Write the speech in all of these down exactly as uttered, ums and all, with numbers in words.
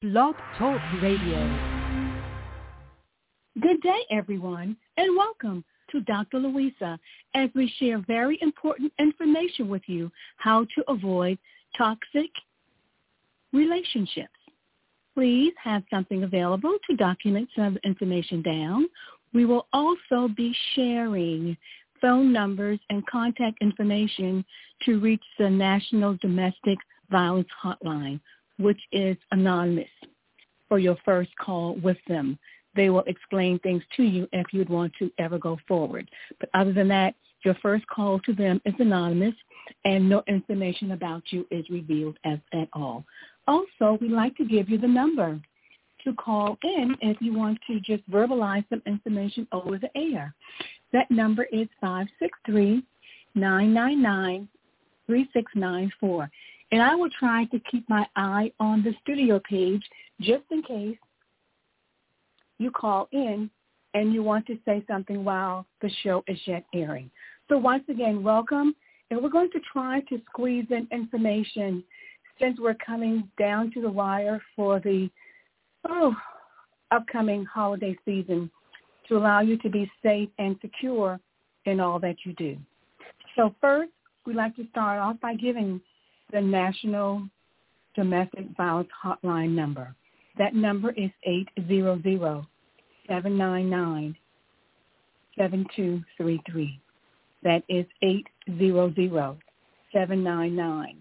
Blog Talk Radio. Good day, everyone, and welcome to Doctor Louisa as we share very important information with you how to avoid toxic relationships. Please have something available to document some information down. We will also be sharing phone numbers and contact information to reach the National Domestic Violence Hotline, which is anonymous, for your first call with them. They will explain things to you if you'd want to ever go forward. But other than that, your first call to them is anonymous, and no information about you is revealed as, at all. Also, we'd like to give you the number to call in if you want to just verbalize some information over the air. That number is five six three, nine nine nine, three six nine four. And I will try to keep my eye on the studio page just in case you call in and you want to say something while the show is yet airing. So once again, welcome. And we're going to try to squeeze in information since we're coming down to the wire for the oh, upcoming holiday season to allow you to be safe and secure in all that you do. So first, we'd like to start off by giving the National Domestic Violence Hotline number. That number is eight hundred, seven nine nine, seven two three three. That is eight hundred, seven nine nine,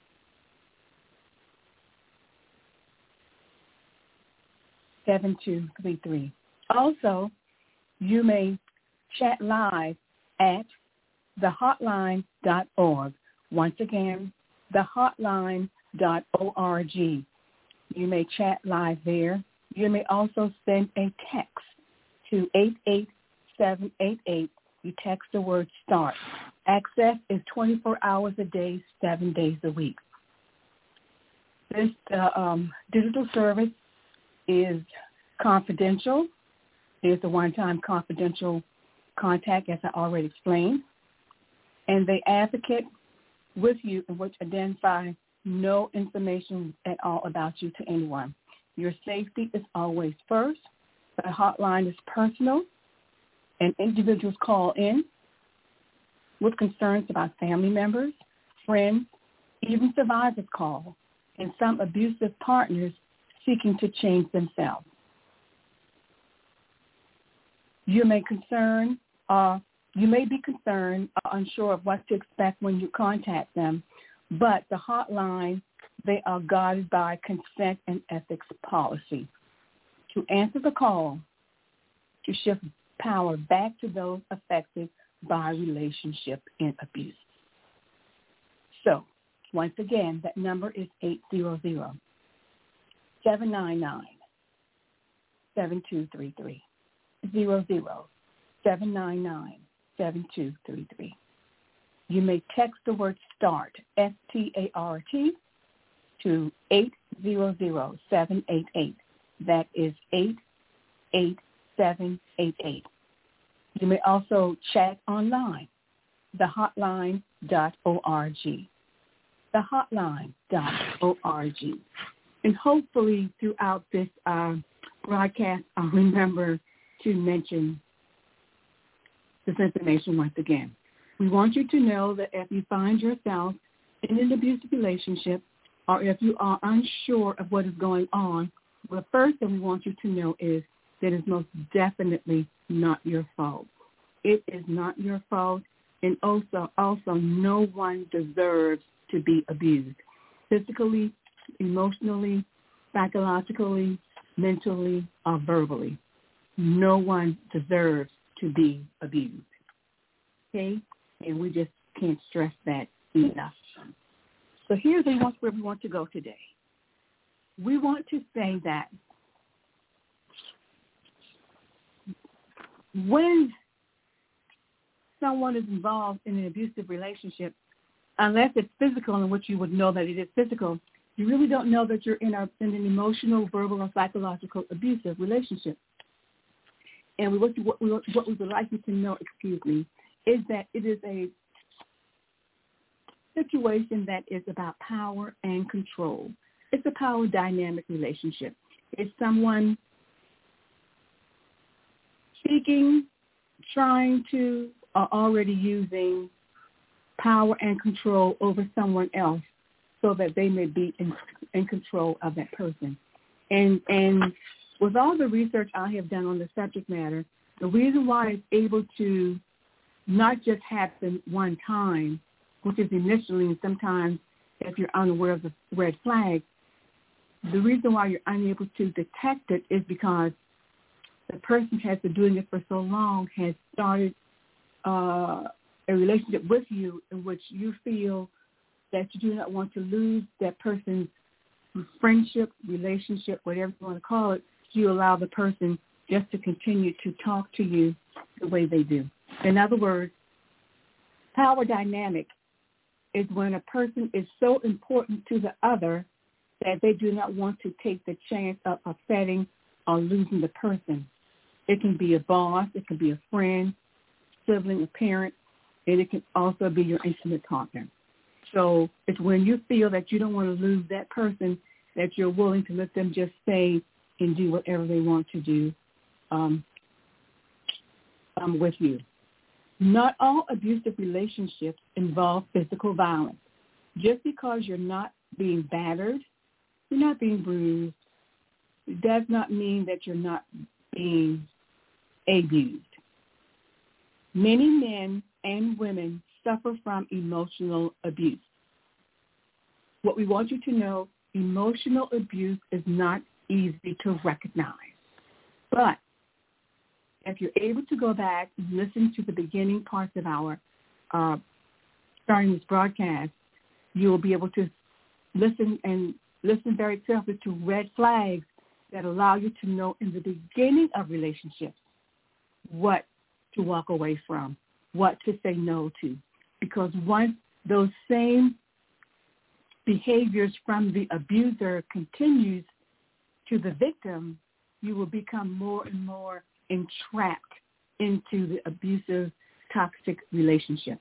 seven two three three. Also, you may chat live at the hotline dot org. Once again, the hotline dot org. You may chat live there. You may also send a text to eight eight seven eight eight. You text the word START. Access is twenty-four hours a day, seven days a week. This uh, um, digital service is confidential. It is a one-time confidential contact, as I already explained. And they advocate with you in which identify no information at all about you to anyone. Your safety is always first. The hotline is personal, and individuals call in with concerns about family members, friends, even survivors call, and some abusive partners seeking to change themselves. You may concern, uh, you may be concerned or unsure of what to expect when you contact them, but the hotline, they are guided by consent and ethics policy. To answer the call, to shift power back to those affected by relationship and abuse. So, once again, that number is eight hundred, seven nine nine, seven two three three. Zero zero seven nine nine seven two three three. You may text the word START, S T A R T, to eight hundred, seven eight eight. That is eight eight seven eight eight. You may also chat online, the hotline dot org. The hotline dot org. And hopefully throughout this uh, broadcast, I'll remember to mention this information once again. We want you to know that if you find yourself in an abusive relationship or if you are unsure of what is going on, the first thing we want you to know is that it's most definitely not your fault. It is not your fault, and also, also no one deserves to be abused, physically, emotionally, psychologically, mentally, or verbally. No one deserves to be abused. Okay? And we just can't stress that enough. So here's where we want to go today. We want to say that when someone is involved in an abusive relationship, unless it's physical, in which you would know that it is physical, you really don't know that you're in, a, in an emotional, verbal, or psychological abusive relationship. And we, what, we, what we would like you to know, excuse me, is that it is a situation that is about power and control. it's a power dynamic relationship. It's someone seeking, trying to, or already using power and control over someone else so that they may be in, in control of that person. And and with all the research I have done on the subject matter, the reason why it's able to not just happen one time, which is initially, and sometimes if you're unaware of the red flag, the reason why you're unable to detect it is because the person has been doing it for so long, has started uh, a relationship with you in which you feel that you do not want to lose that person's friendship, relationship, whatever you want to call it. You allow the person just to continue to talk to you the way they do. In other words, power dynamic is when a person is so important to the other that they do not want to take the chance of upsetting or losing the person. It can be a boss, it can be a friend, sibling, a parent, and it can also be your intimate partner. So it's when you feel that you don't want to lose that person that you're willing to let them just say and do whatever they want to do um, um, with you. Not all abusive relationships involve physical violence. Just because you're not being battered, you're not being bruised, it does not mean that you're not being abused. Many men and women suffer from emotional abuse. What we want you to know, emotional abuse is not easy to recognize. But if you're able to go back and listen to the beginning parts of our uh, starting this broadcast, you will be able to listen and listen very carefully to red flags that allow you to know in the beginning of relationships what to walk away from, what to say no to. Because once those same behaviors from the abuser continues to the victim, you will become more and more entrapped into the abusive, toxic relationship.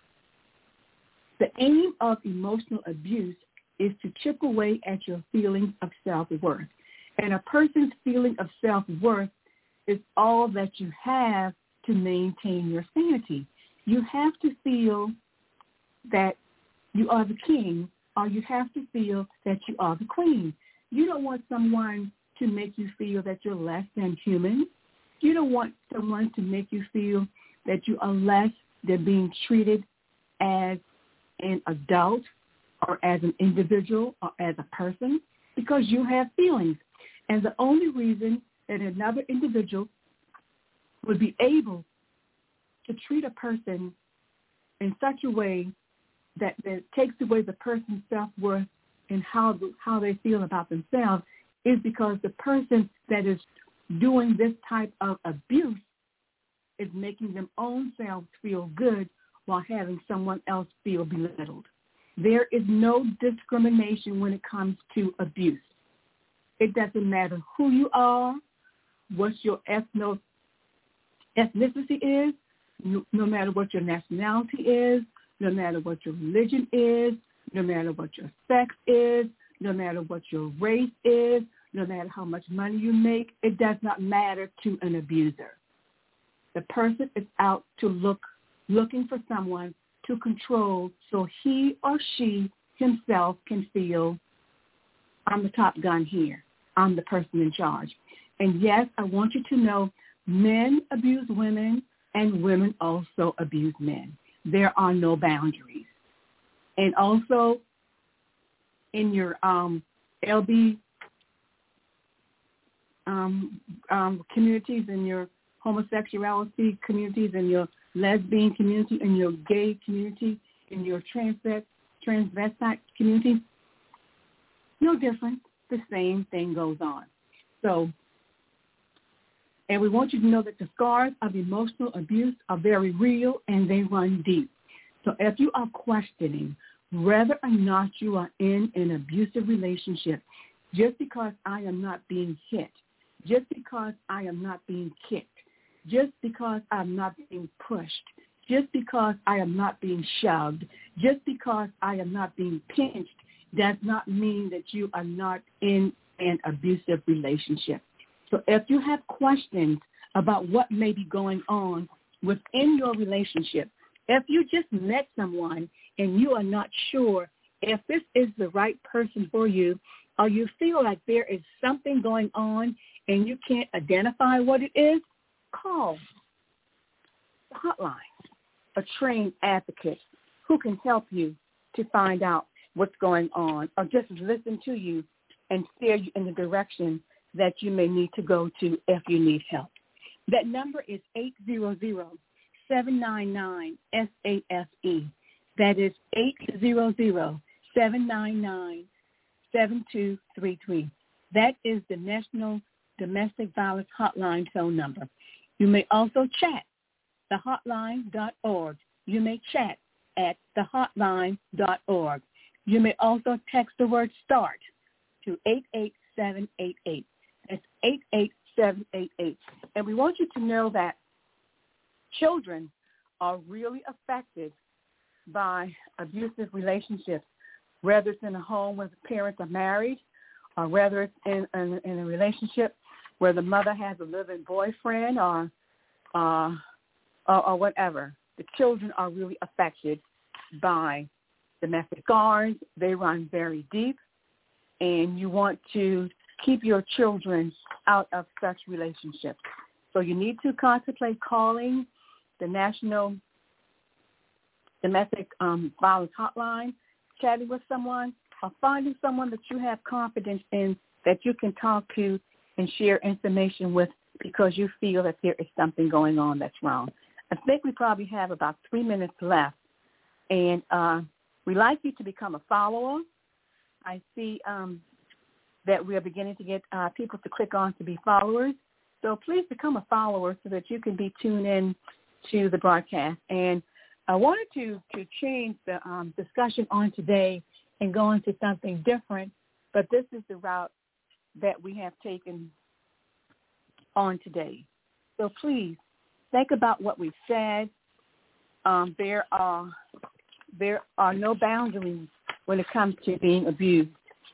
The aim of emotional abuse is to chip away at your feelings of self-worth. And a person's feeling of self-worth is all that you have to maintain your sanity. You have to feel that you are the king, or you have to feel that you are the queen. You don't want someone to make you feel that you're less than human. You don't want someone to make you feel that you are less than being treated as an adult or as an individual or as a person, because you have feelings. And the only reason that another individual would be able to treat a person in such a way that, that takes away the person's self-worth and how how they feel about themselves is because the person that is doing this type of abuse is making them own selves feel good while having someone else feel belittled. There is no discrimination when it comes to abuse. It doesn't matter who you are, what your ethno, ethnicity is, no, no matter what your nationality is, no matter what your religion is, no matter what your sex is, no matter what your race is, no matter how much money you make, it does not matter to an abuser. The person is out to look, looking for someone to control so he or she himself can feel, I'm the top gun here. I'm the person in charge. And yes, I want you to know men abuse women and women also abuse men. There are no boundaries. And also in your um, L B um, um, communities, in your homosexuality communities, in your lesbian community, in your gay community, in your transvest, transvestite community, no different. The same thing goes on. So, and we want you to know that the scars of emotional abuse are very real and they run deep. So if you are questioning whether or not you are in an abusive relationship, just because I am not being hit, just because I am not being kicked, just because I'm not being pushed, just because I am not being shoved, just because I am not being pinched, does not mean that you are not in an abusive relationship. So if you have questions about what may be going on within your relationship, if you just met someone and you are not sure if this is the right person for you, or you feel like there is something going on and you can't identify what it is, call the hotline, a trained advocate who can help you to find out what's going on, or just listen to you and steer you in the direction that you may need to go to if you need help. That number is eight hundred, seven nine nine, S A F E. That is eight hundred, seven nine nine, seven two three three. That is the National Domestic Violence Hotline phone number. You may also chat, the hotline dot org. You may chat at the hotline dot org. You may also text the word START to eight eight seven eight eight. That's eight eight seven eight eight. And we want you to know that children are really affected by abusive relationships, whether it's in a home where the parents are married, or whether it's in, in, in a relationship where the mother has a living boyfriend, or, uh, or or whatever. The children are really affected by domestic scars. They run very deep, and you want to keep your children out of such relationships. So you need to contemplate calling the National Domestic um, Violence Hotline, chatting with someone, or finding someone that you have confidence in that you can talk to and share information with, because you feel that there is something going on that's wrong. I think we probably have about three minutes left, and uh, we'd like you to become a follower. I see um, that we are beginning to get uh, people to click on to be followers. So please become a follower so that you can be tuned in to the broadcast. And I wanted to, to change the um, discussion on today and go into something different, but this is the route that we have taken on today. So please think about what we've said. Um, there are there are no boundaries when it comes to being abused.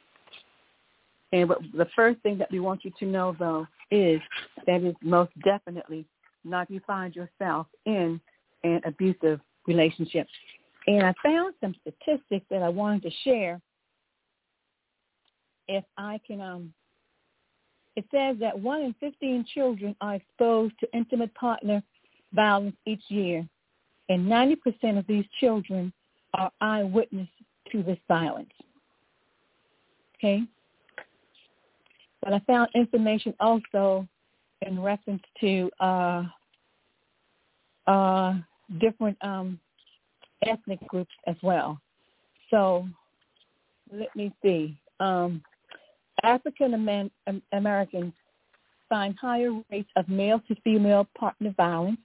And what, the first thing that we want you to know, though, is that is most definitely not if you find yourself in an abusive relationship. And I found some statistics that I wanted to share. If I can, um, it says that one in fifteen children are exposed to intimate partner violence each year, and ninety percent of these children are eyewitness to this violence. Okay? But I found information also in reference to uh, uh, different um, ethnic groups as well. So let me see. Um, African Americans find higher rates of male to female partner violence.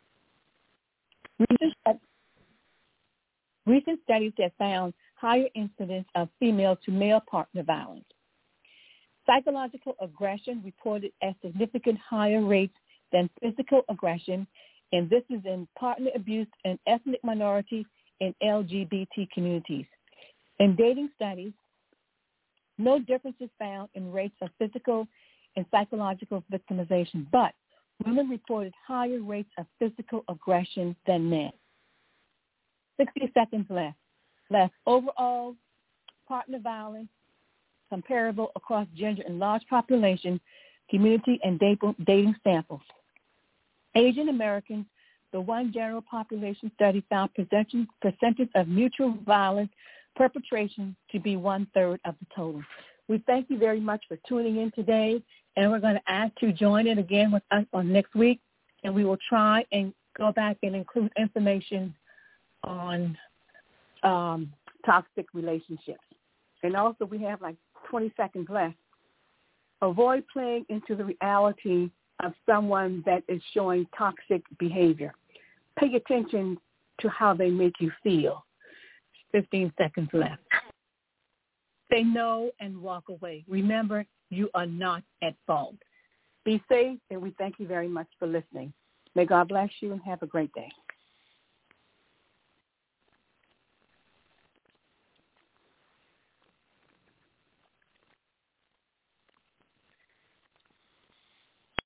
Recent, recent studies have found higher incidence of female to male partner violence. Psychological aggression reported at significant higher rates than physical aggression, and this is in partner abuse and ethnic minority and L G B T communities. In dating studies, no difference is found in rates of physical and psychological victimization, but women reported higher rates of physical aggression than men. sixty seconds left. Left. Overall, partner violence comparable across gender and large population, community, and dating samples. Asian Americans, the one general population study found percentage, percentage of mutual violence perpetration to be one-third of the total. We thank you very much for tuning in today, and we're going to ask you to join in again with us on next week, and we will try and go back and include information on um, toxic relationships. And also we have like twenty seconds left. Avoid playing into the reality of someone that is showing toxic behavior. Pay attention to how they make you feel. fifteen seconds left. Say no and walk away. Remember, you are not at fault. Be safe, and we thank you very much for listening. May God bless you and have a great day.